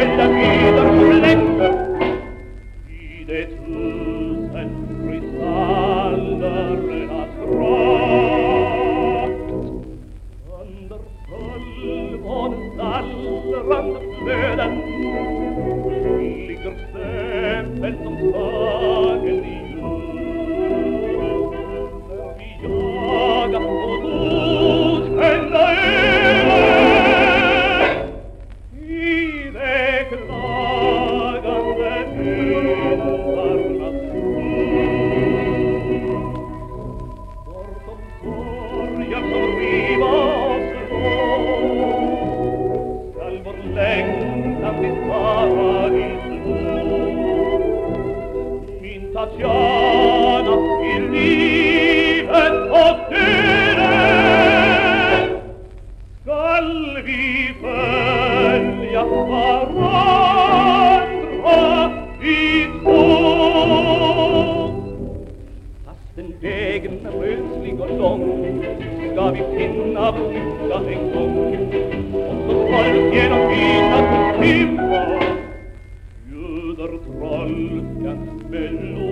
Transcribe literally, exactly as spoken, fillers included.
fälla vidare och längre i det tusen kristaller att rakt under fullmånens dallrande flöden ligger stämpeln som slagen i jord där vi jagar på oskända öar i det klagande vindarnas skor bortom sorgar som riva oss blå skall vår längtan till paradis min Tatjana i livet och döden skall vi följa varandra i två. Fastän vägen är ödslig och lång ska vi finna våra en gång och så skölds genom ytan och timmar ljuder trollskans melodi.